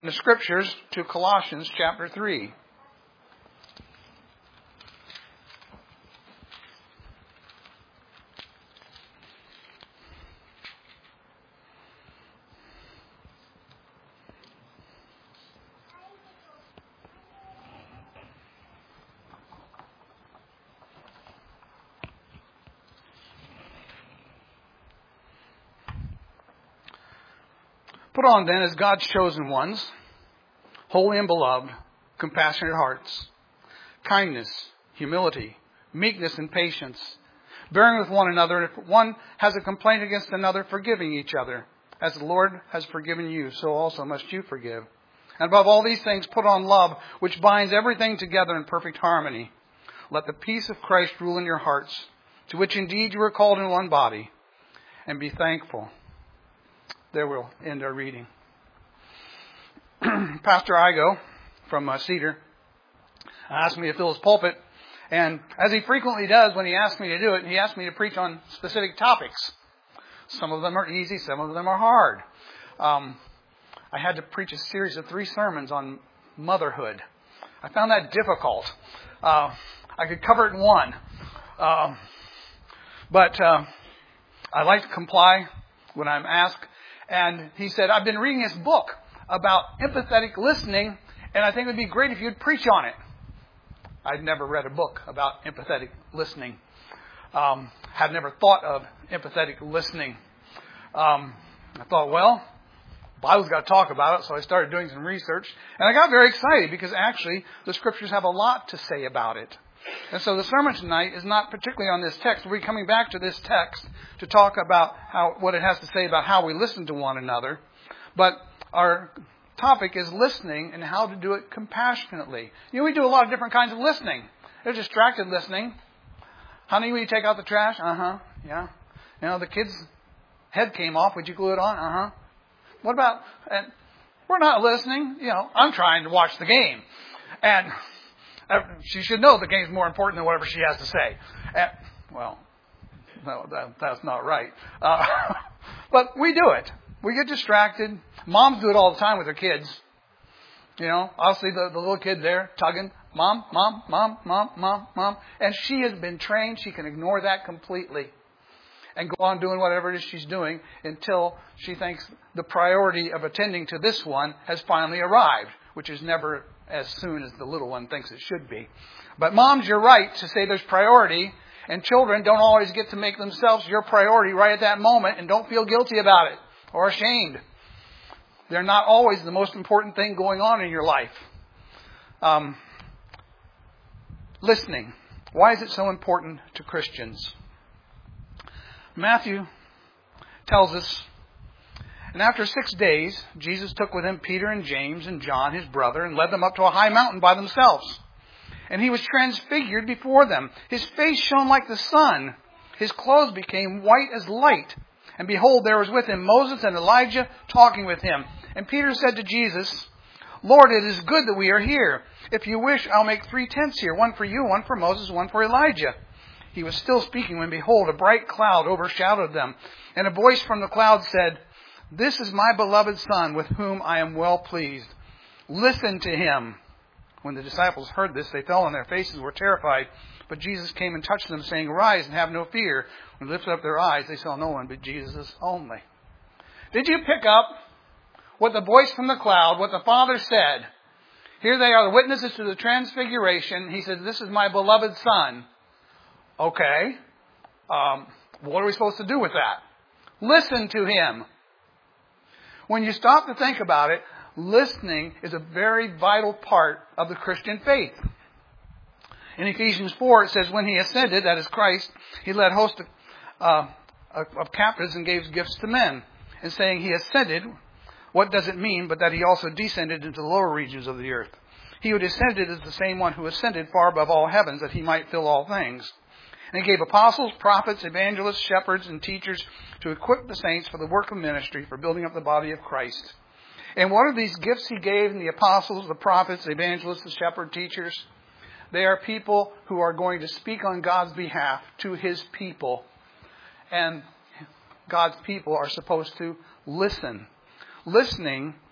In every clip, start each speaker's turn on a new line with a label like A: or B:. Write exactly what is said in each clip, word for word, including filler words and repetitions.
A: The scriptures to Colossians chapter three. Put on then as God's chosen ones, holy and beloved, compassionate hearts, kindness, humility, meekness, and patience, bearing with one another, and if one has a complaint against another, forgiving each other. As the Lord has forgiven you, so also must you forgive. And above all these things, put on love, which binds everything together in perfect harmony. Let the peace of Christ rule in your hearts, to which indeed you are called in one body, and be thankful. There we'll end our reading. Pastor Igo from uh, Cedar asked me to fill his pulpit, and as he frequently does when he asks me to do it, he asked me to preach on specific topics. Some of them are easy, some of them are hard. Um, I had to preach a series of three sermons on motherhood. I found that difficult. Uh, I could cover it in one. Uh, but uh, I like to comply when I'm asked. And he said, I've been reading this book about empathetic listening, and I think it would be great if you'd preach on it. I'd never read a book about empathetic listening. Um, had never thought of empathetic listening. Um, I thought, well, the Bible's got to talk about it, so I started doing some research. And I got very excited because actually the Scriptures have a lot to say about it. And so the sermon tonight is not particularly on this text. We're coming back to this text to talk about how what it has to say about how we listen to one another. But our topic is listening and how to do it compassionately. You know, we do a lot of different kinds of listening. There's distracted listening. Honey, will you take out the trash? Uh-huh. Yeah. You know, the kid's head came off. Would you glue it on? Uh-huh. What about, and we're not listening. You know, I'm trying to watch the game. And she should know the game's more important than whatever she has to say. And, well, no, that, that's not right. Uh, but we do it. We get distracted. Moms do it all the time with their kids. You know, I'll see the, the little kid there tugging. Mom, mom, mom, mom, mom, mom. And she has been trained. She can ignore that completely and go on doing whatever it is she's doing until she thinks the priority of attending to this one has finally arrived, which is never as soon as the little one thinks it should be. But moms, you're right to say there's priority, and children don't always get to make themselves your priority right at that moment, and don't feel guilty about it or ashamed. They're not always the most important thing going on in your life. Um, listening. Why is it so important to Christians? Matthew tells us, and after six days, Jesus took with him Peter and James and John, his brother, and led them up to a high mountain by themselves. And he was transfigured before them. His face shone like the sun. His clothes became white as light. And behold, there was with him Moses and Elijah talking with him. And Peter said to Jesus, Lord, it is good that we are here. If you wish, I'll make three tents here, one for you, one for Moses, one for Elijah. He was still speaking when, behold, a bright cloud overshadowed them. And a voice from the cloud said, This is my beloved Son, with whom I am well pleased. Listen to him. When the disciples heard this, they fell on their faces and were terrified. But Jesus came and touched them, saying, Rise and have no fear. When they lifted up their eyes, they saw no one but Jesus only. Did you pick up what the voice from the cloud, what the Father said? Here they are, the witnesses to the transfiguration. He said, This is my beloved Son. Okay. Um, what are we supposed to do with that? Listen to him. When you stop to think about it, listening is a very vital part of the Christian faith. In Ephesians four, it says, When he ascended, that is Christ, he led hosts of, uh, of captives and gave gifts to men. And saying he ascended, what does it mean but that he also descended into the lower regions of the earth? He who descended is the same one who ascended far above all heavens, that he might fill all things. And he gave apostles, prophets, evangelists, shepherds, and teachers to equip the saints for the work of ministry, for building up the body of Christ. And what are these gifts he gave in the apostles, the prophets, the evangelists, the shepherd, teachers? They are people who are going to speak on God's behalf to his people. And God's people are supposed to listen. Listening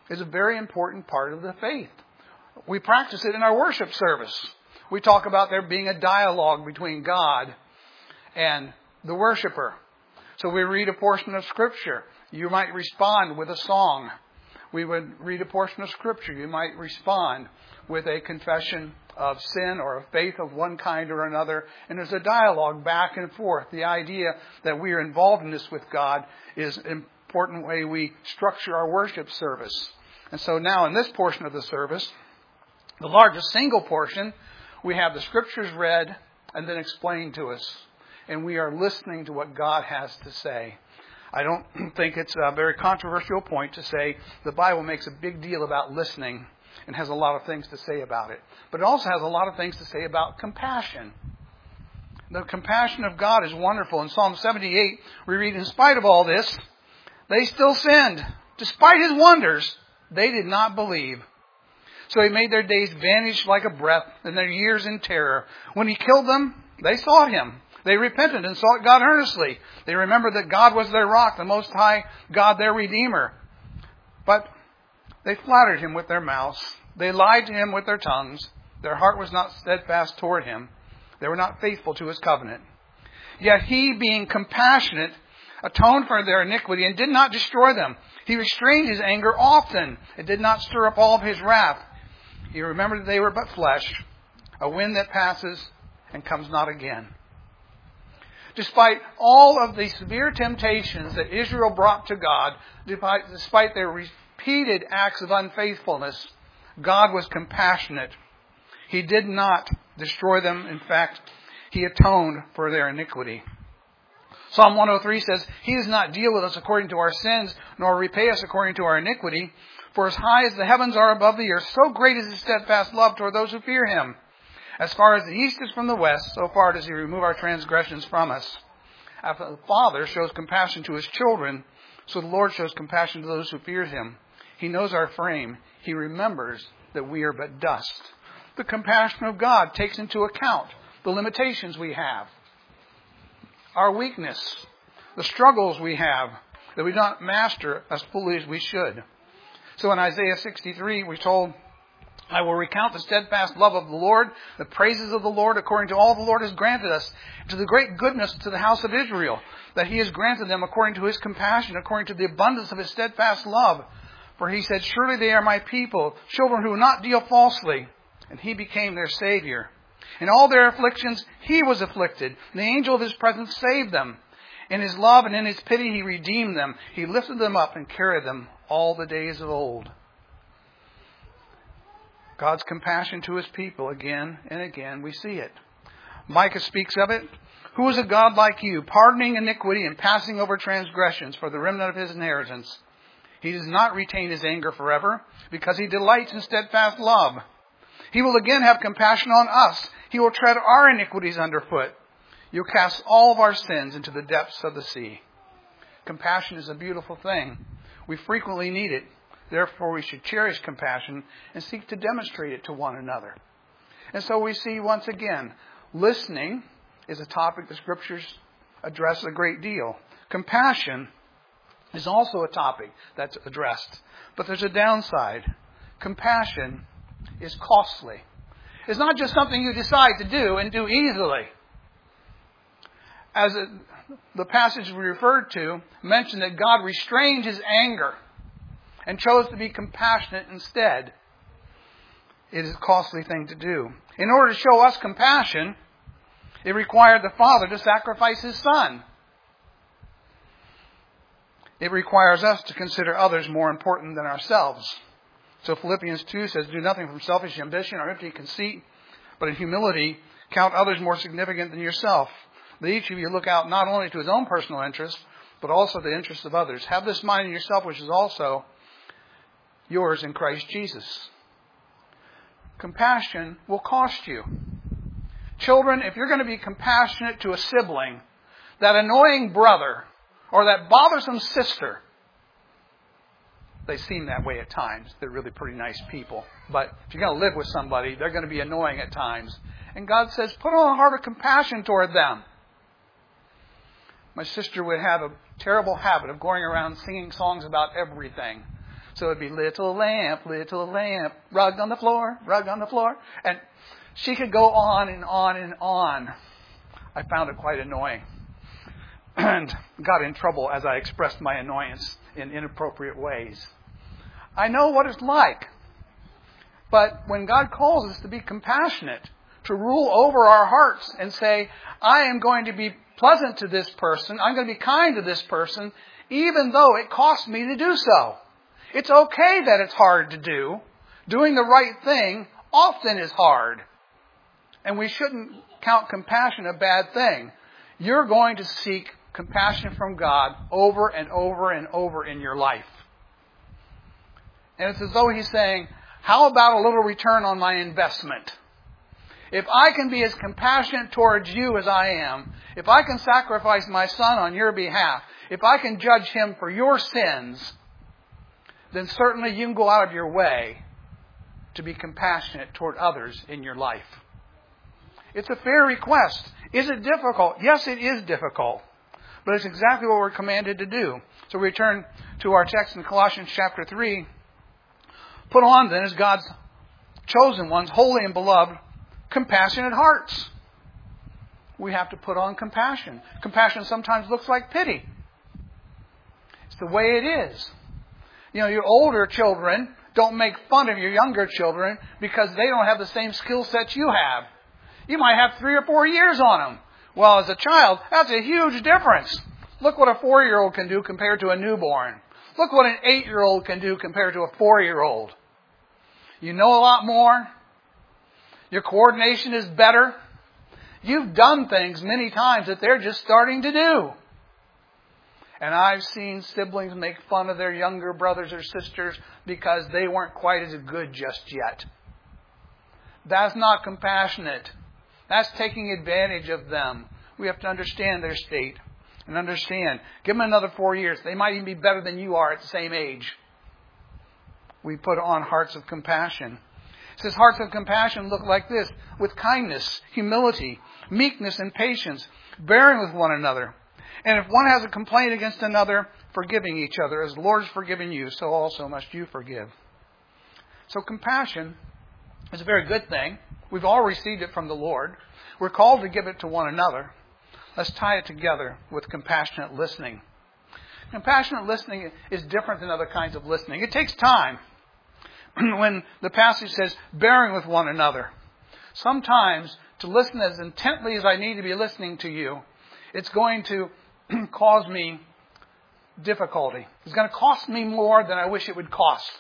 A: is a very important part of the faith. We practice it in our worship service. We talk about there being a dialogue between God and the worshiper. So we read a portion of Scripture. You might respond with a song. We would read a portion of Scripture. You might respond with a confession of sin or of faith of one kind or another. And there's a dialogue back and forth. The idea that we are involved in this with God is an important way we structure our worship service. And so now in this portion of the service, the largest single portion, we have the Scriptures read and then explained to us. And we are listening to what God has to say. I don't think it's a very controversial point to say the Bible makes a big deal about listening and has a lot of things to say about it. But it also has a lot of things to say about compassion. The compassion of God is wonderful. In Psalm seventy-eight, we read, in spite of all this, they still sinned. Despite His wonders, they did not believe. So He made their days vanish like a breath and their years in terror. When He killed them, they sought Him. They repented and sought God earnestly. They remembered that God was their rock, the Most High God, their Redeemer. But they flattered Him with their mouths. They lied to Him with their tongues. Their heart was not steadfast toward Him. They were not faithful to His covenant. Yet He, being compassionate, atoned for their iniquity and did not destroy them. He restrained His anger often and did not stir up all of His wrath. He remembered that they were but flesh, a wind that passes and comes not again. Despite all of the severe temptations that Israel brought to God, despite their repeated acts of unfaithfulness, God was compassionate. He did not destroy them. In fact, He atoned for their iniquity. Psalm one oh three says, He does not deal with us according to our sins, nor repay us according to our iniquity. For as high as the heavens are above the earth, so great is His steadfast love toward those who fear Him. As far as the east is from the west, so far does He remove our transgressions from us. After the Father shows compassion to His children, so the Lord shows compassion to those who fear Him. He knows our frame. He remembers that we are but dust. The compassion of God takes into account the limitations we have, our weakness, the struggles we have that we don't master as fully as we should. So in Isaiah sixty-three, we're told, I will recount the steadfast love of the Lord, the praises of the Lord, according to all the Lord has granted us, to the great goodness to the house of Israel, that He has granted them according to His compassion, according to the abundance of His steadfast love. For He said, surely they are my people, children who will not deal falsely. And He became their Savior. In all their afflictions, He was afflicted. And the angel of His presence saved them. In His love and in His pity, He redeemed them. He lifted them up and carried them all the days of old. God's compassion to His people, again and again, we see it. Micah speaks of it. Who is a God like you, pardoning iniquity and passing over transgressions for the remnant of His inheritance? He does not retain His anger forever, because He delights in steadfast love. He will again have compassion on us. He will tread our iniquities underfoot. You'll cast all of our sins into the depths of the sea. Compassion is a beautiful thing. We frequently need it. Therefore, we should cherish compassion and seek to demonstrate it to one another. And so we see once again, listening is a topic the Scriptures address a great deal. Compassion is also a topic that's addressed. But there's a downside. Compassion is costly. It's not just something you decide to do and do easily. As it, the passage we referred to mentioned that God restrained His anger and chose to be compassionate instead. It is a costly thing to do. In order to show us compassion, it required the Father to sacrifice His Son. It requires us to consider others more important than ourselves. So Philippians two says, do nothing from selfish ambition or empty conceit, but in humility count others more significant than yourself. That each of you look out not only to his own personal interests, but also the interests of others. Have this mind in yourself, which is also yours in Christ Jesus. Compassion will cost you. Children, if you're going to be compassionate to a sibling, that annoying brother, or that bothersome sister, they seem that way at times. They're really pretty nice people. But if you're going to live with somebody, they're going to be annoying at times. And God says, put on a heart of compassion toward them. My sister would have a terrible habit of going around singing songs about everything. So it'd be little lamp, little lamp, rug on the floor, rug on the floor. And she could go on and on and on. I found it quite annoying. And got in trouble as I expressed my annoyance in inappropriate ways. I know what it's like. But when God calls us to be compassionate, to rule over our hearts and say, I am going to be pleasant to this person, I'm going to be kind to this person, even though it costs me to do so. It's okay that it's hard to do. Doing the right thing often is hard. And we shouldn't count compassion a bad thing. You're going to seek compassion from God over and over and over in your life. And it's as though He's saying, how about a little return on my investment? If I can be as compassionate towards you as I am, if I can sacrifice my son on your behalf, if I can judge him for your sins, then certainly you can go out of your way to be compassionate toward others in your life. It's a fair request. Is it difficult? Yes, it is difficult. But it's exactly what we're commanded to do. So we return to our text in Colossians chapter three. Put on then as God's chosen ones, holy and beloved, compassionate hearts. We have to put on compassion. Compassion sometimes looks like pity. It's the way it is. You know, your older children don't make fun of your younger children because they don't have the same skill sets you have. You might have three or four years on them. Well, as a child, that's a huge difference. Look what a four-year-old can do compared to a newborn. Look what an eight-year-old can do compared to a four-year-old. You know a lot more. Your coordination is better. You've done things many times that they're just starting to do. And I've seen siblings make fun of their younger brothers or sisters because they weren't quite as good just yet. That's not compassionate. That's taking advantage of them. We have to understand their state and understand. Give them another four years. They might even be better than you are at the same age. We put on hearts of compassion. It says hearts of compassion look like this, with kindness, humility, meekness, and patience, bearing with one another. And if one has a complaint against another, forgiving each other. As the Lord has forgiven you, so also must you forgive. So compassion is a very good thing. We've all received it from the Lord. We're called to give it to one another. Let's tie it together with compassionate listening. Compassionate listening is different than other kinds of listening. It takes time. When the passage says, bearing with one another. Sometimes, to listen as intently as I need to be listening to you, it's going to cause me difficulty. It's going to cost me more than I wish it would cost.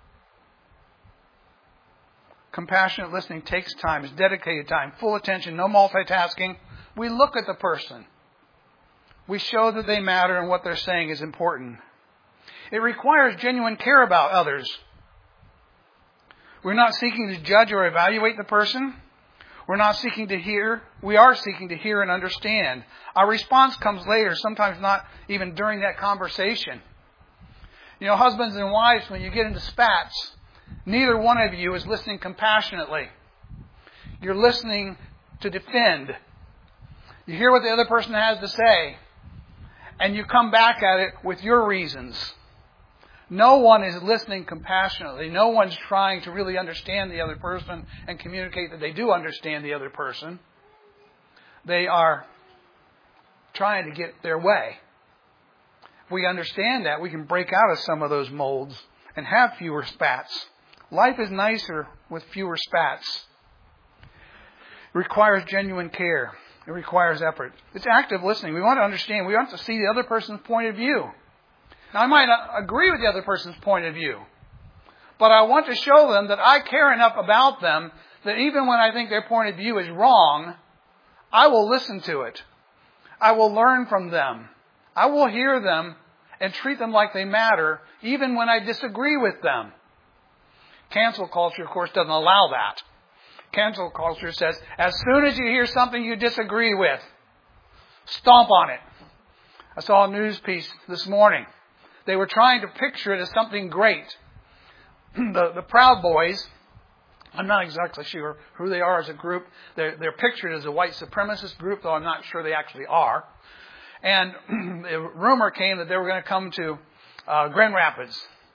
A: Compassionate listening takes time. It's dedicated time. Full attention. No multitasking. We look at the person. We show that they matter and what they're saying is important. It requires genuine care about others. We're not seeking to judge or evaluate the person. We're not seeking to hear. We are seeking to hear and understand. Our response comes later, sometimes not even during that conversation. You know, husbands and wives, when you get into spats, neither one of you is listening compassionately. You're listening to defend. You hear what the other person has to say, and you come back at it with your reasons. No one is listening compassionately. No one's trying to really understand the other person and communicate that they do understand the other person. They are trying to get their way. If we understand that, we can break out of some of those molds and have fewer spats. Life is nicer with fewer spats. It requires genuine care. It requires effort. It's active listening. We want to understand. We want to see the other person's point of view. Now, I might not agree with the other person's point of view, but I want to show them that I care enough about them that even when I think their point of view is wrong, I will listen to it. I will learn from them. I will hear them and treat them like they matter, even when I disagree with them. Cancel culture, of course, doesn't allow that. Cancel culture says, as soon as you hear something you disagree with, stomp on it. I saw a news piece this morning. They were trying to picture it as something great. the, the Proud Boys, I'm not exactly sure who they are as a group. They're, they're pictured as a white supremacist group, though I'm not sure they actually are. And the rumor came that they were going to come to uh, Grand Rapids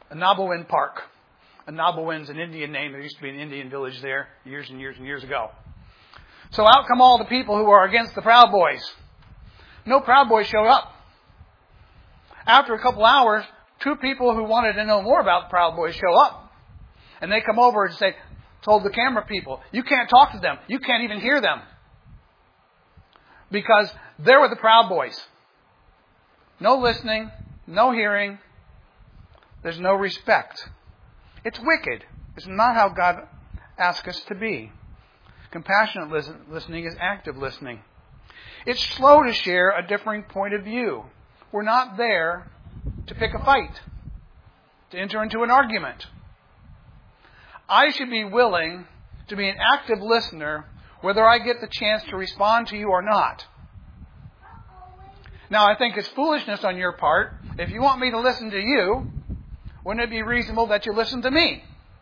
A: Anabawin Park. Anabawin's an Indian name. There used to be an Indian village there years and years and years ago. So out come all the people who are against the Proud Boys. No Proud Boys showed up. After a couple hours, two people who wanted to know more about the Proud Boys show up. And they come over and say, told the camera people, you can't talk to them. You can't even hear them. Because they're with the Proud Boys. No listening, no hearing. There's no respect. It's wicked. It's not how God asks us to be. Compassionate listen, listening is active listening. It's slow to share a differing point of view. We're not there to pick a fight, to enter into an argument. I should be willing to be an active listener whether I get the chance to respond to you or not. Now, I think it's foolishness on your part. If you want me to listen to you, wouldn't it be reasonable that you listen to me?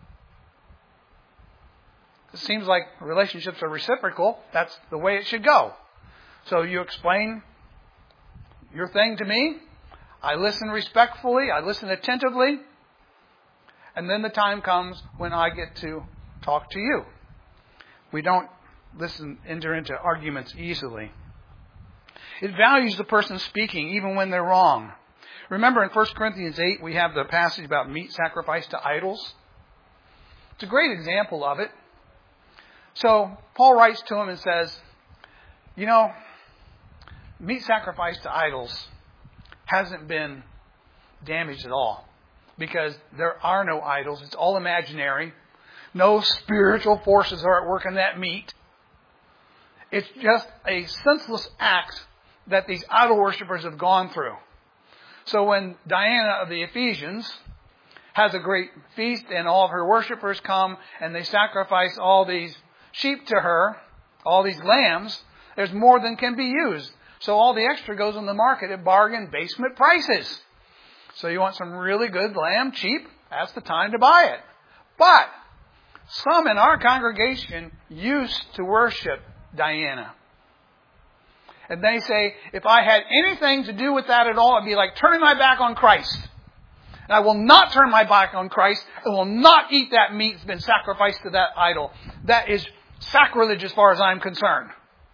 A: It seems like relationships are reciprocal. That's the way it should go. So you explain your thing to me. I listen respectfully. I listen attentively. And then the time comes when I get to talk to you. We don't listen, enter into arguments easily. It values the person speaking even when they're wrong. Remember in First Corinthians eight, we have the passage about meat sacrificed to idols. It's a great example of it. So Paul writes to him and says, you know, meat sacrificed to idols hasn't been damaged at all. Because there are no idols. It's all imaginary. No spiritual forces are at work in that meat. It's just a senseless act that these idol worshippers have gone through. So when Diana of the Ephesians has a great feast and all of her worshippers come and they sacrifice all these sheep to her, all these lambs, there's more than can be used. So all the extra goes on the market at bargain basement prices. So you want some really good lamb, cheap, that's the time to buy it. But some in our congregation used to worship Diana. And they say, if I had anything to do with that at all, it'd be like turning my back on Christ. And I will not turn my back on Christ. I will not eat that meat that's been sacrificed to that idol. That is sacrilege as far as I'm concerned.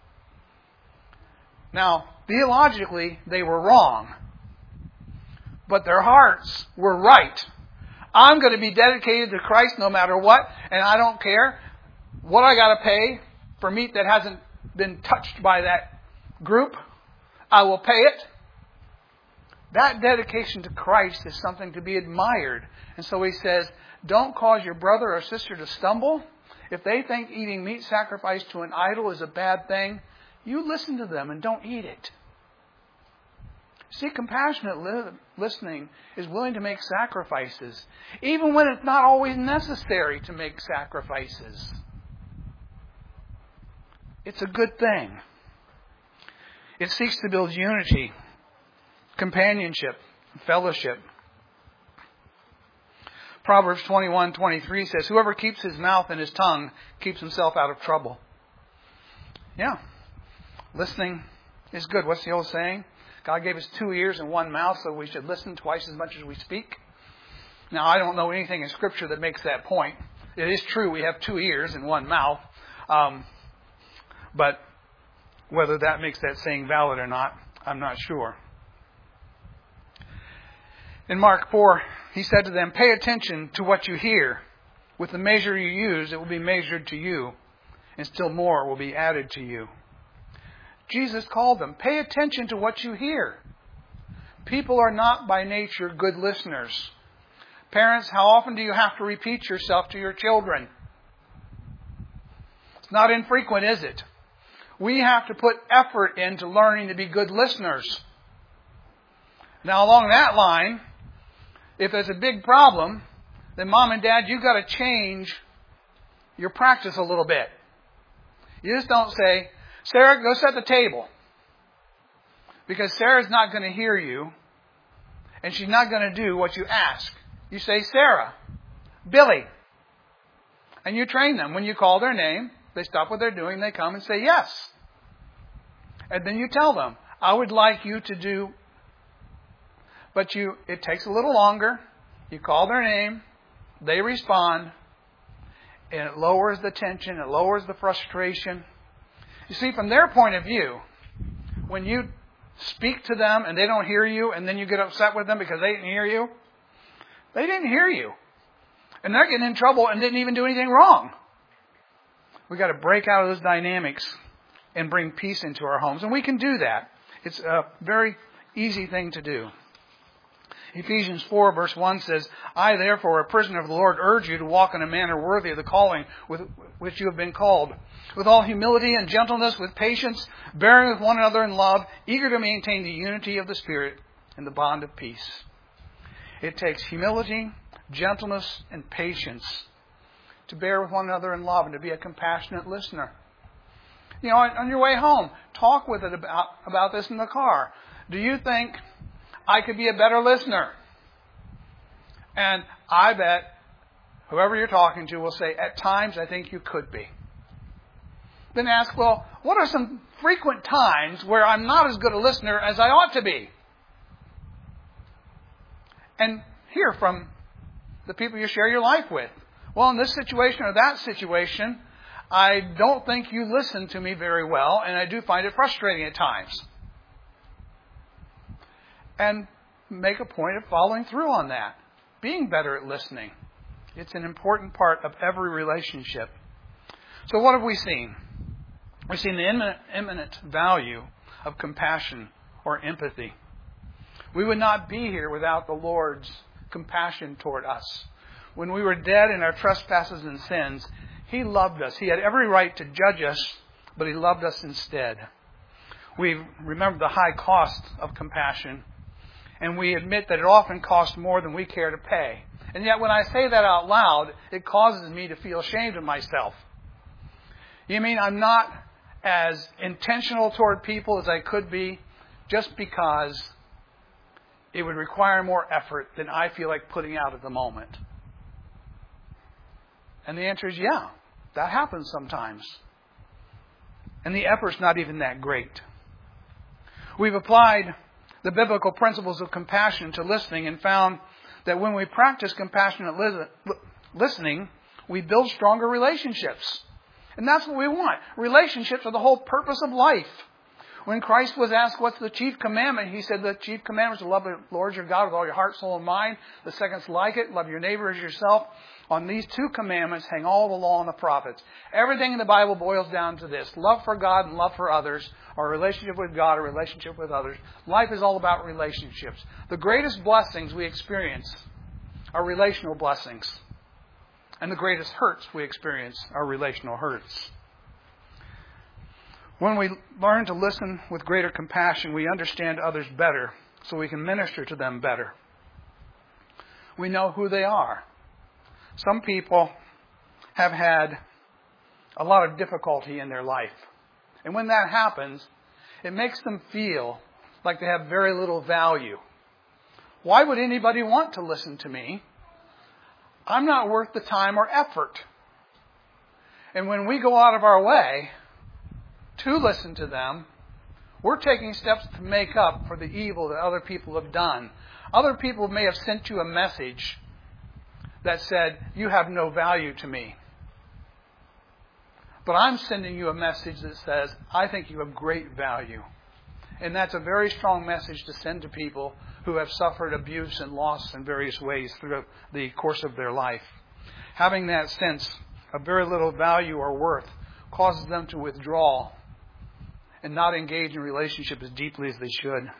A: Now, theologically, they were wrong. But their hearts were right. I'm going to be dedicated to Christ no matter what, and I don't care what I got to pay for meat that hasn't been touched by that group. I will pay it. That dedication to Christ is something to be admired. And so he says, don't cause your brother or sister to stumble. If they think eating meat sacrificed to an idol is a bad thing, you listen to them and don't eat it. See, compassionate li- listening is willing to make sacrifices, even when it's not always necessary to make sacrifices. It's a good thing. It seeks to build unity, companionship, fellowship. Proverbs twenty-one twenty-three says, whoever keeps his mouth and his tongue keeps himself out of trouble. Yeah, listening is good. What's the old saying? God gave us two ears and one mouth, so we should listen twice as much as we speak. Now, I don't know anything in Scripture that makes that point. It is true we have two ears and one mouth. Um, but whether that makes that saying valid or not, I'm not sure. In Mark four, he said to them, pay attention to what you hear. With the measure you use, it will be measured to you, and still more will be added to you. Jesus called them, pay attention to what you hear. People are not by nature good listeners. Parents, how often do you have to repeat yourself to your children? It's not infrequent, is it? We have to put effort into learning to be good listeners. Now, along that line, if there's a big problem, then Mom and Dad, you've got to change your practice a little bit. You just don't say, Sarah, go set the table. Because Sarah's not going to hear you, and she's not going to do what you ask. You say, Sarah, Billy. And you train them. When you call their name, they stop what they're doing, they come and say yes. And then you tell them, I would like you to do, but you, it takes a little longer. You call their name, they respond, and it lowers the tension, it lowers the frustration. You see, from their point of view, when you speak to them and they don't hear you, and then you get upset with them because they didn't hear you, they didn't hear you. And they're getting in trouble and didn't even do anything wrong. We've got to break out of those dynamics and bring peace into our homes. And we can do that. It's a very easy thing to do. Ephesians four verse one says, I therefore, a prisoner of the Lord, urge you to walk in a manner worthy of the calling with which you have been called, with all humility and gentleness, with patience, bearing with one another in love, eager to maintain the unity of the Spirit and the bond of peace. It takes humility, gentleness, and patience to bear with one another in love and to be a compassionate listener. You know, on your way home, talk with it about, about this in the car. Do you think I could be a better listener? And I bet whoever you're talking to will say, at times I think you could be. Then ask, well, what are some frequent times where I'm not as good a listener as I ought to be? And hear from the people you share your life with. Well, in this situation or that situation, I don't think you listen to me very well, and I do find it frustrating at times. And make a point of following through on that. Being better at listening. It's an important part of every relationship. So what have we seen? We've seen the imminent, imminent value of compassion or empathy. We would not be here without the Lord's compassion toward us. When we were dead in our trespasses and sins, He loved us. He had every right to judge us, but He loved us instead. We remember the high cost of compassion, and we admit that it often costs more than we care to pay. And yet when I say that out loud, it causes me to feel ashamed of myself. You mean I'm not as intentional toward people as I could be just because it would require more effort than I feel like putting out at the moment? And the answer is yeah, that happens sometimes. And the effort's not even that great. We've applied the biblical principles of compassion to listening and found that when we practice compassionate li- listening, we build stronger relationships. And that's what we want. Relationships are the whole purpose of life. When Christ was asked what's the chief commandment, He said the chief commandment is to love the Lord your God with all your heart, soul, and mind. The second's like it, love your neighbor as yourself. On these two commandments hang all the law and the prophets. Everything in the Bible boils down to this. Love for God and love for others. Our relationship with God, our relationship with others. Life is all about relationships. The greatest blessings we experience are relational blessings. And the greatest hurts we experience are relational hurts. When we learn to listen with greater compassion, we understand others better, so we can minister to them better. We know who they are. Some people have had a lot of difficulty in their life. And when that happens, it makes them feel like they have very little value. Why would anybody want to listen to me? I'm not worth the time or effort. And when we go out of our way to listen to them, we're taking steps to make up for the evil that other people have done. Other people may have sent you a message that said, you have no value to me. But I'm sending you a message that says, I think you have great value. And that's a very strong message to send to people who have suffered abuse and loss in various ways through the course of their life. Having that sense of very little value or worth causes them to withdraw and not engage in relationship as deeply as they should.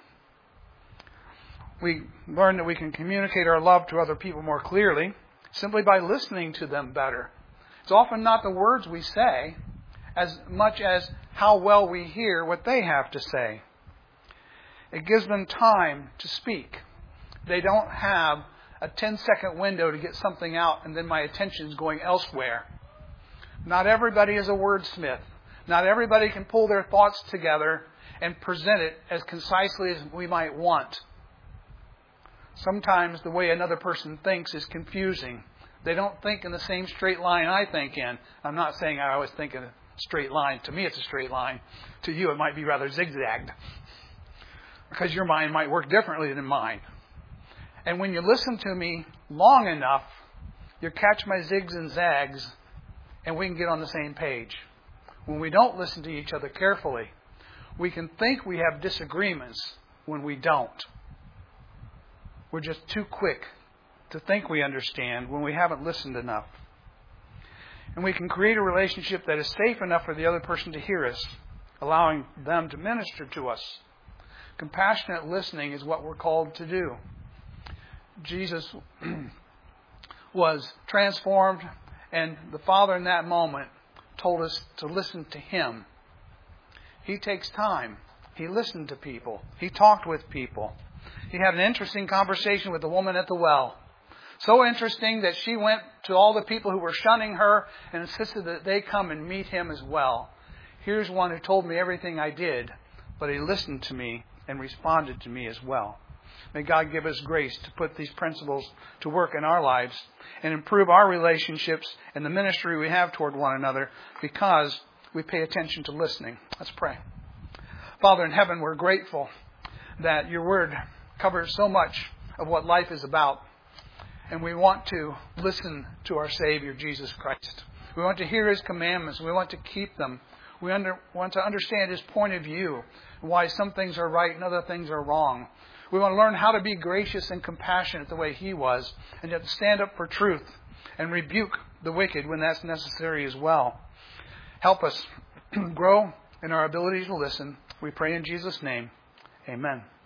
A: We learn that we can communicate our love to other people more clearly simply by listening to them better. It's often not the words we say as much as how well we hear what they have to say. It gives them time to speak. They don't have a ten-second window to get something out and then my attention is going elsewhere. Not everybody is a wordsmith. Not everybody can pull their thoughts together and present it as concisely as we might want. Sometimes the way another person thinks is confusing. They don't think in the same straight line I think in. I'm not saying I always think in a straight line. To me, it's a straight line. To you, it might be rather zigzagged. Because your mind might work differently than mine. And when you listen to me long enough, you'll catch my zigs and zags, and we can get on the same page. When we don't listen to each other carefully, we can think we have disagreements when we don't. We're just too quick to think we understand when we haven't listened enough. And we can create a relationship that is safe enough for the other person to hear us, allowing them to minister to us. Compassionate listening is what we're called to do. Jesus was transformed, and the Father in that moment told us to listen to Him. He takes time. He listened to people. He talked with people. He had an interesting conversation with the woman at the well. So interesting that she went to all the people who were shunning her and insisted that they come and meet Him as well. Here's one who told me everything I did, but he listened to me and responded to me as well. May God give us grace to put these principles to work in our lives and improve our relationships and the ministry we have toward one another because we pay attention to listening. Let's pray. Father in heaven, we're grateful that your word covers so much of what life is about. And we want to listen to our Savior, Jesus Christ. We want to hear His commandments. We want to keep them. We under, want to understand His point of view, why some things are right and other things are wrong. We want to learn how to be gracious and compassionate the way He was, and yet stand up for truth and rebuke the wicked when that's necessary as well. Help us grow in our ability to listen. We pray in Jesus' name. Amen.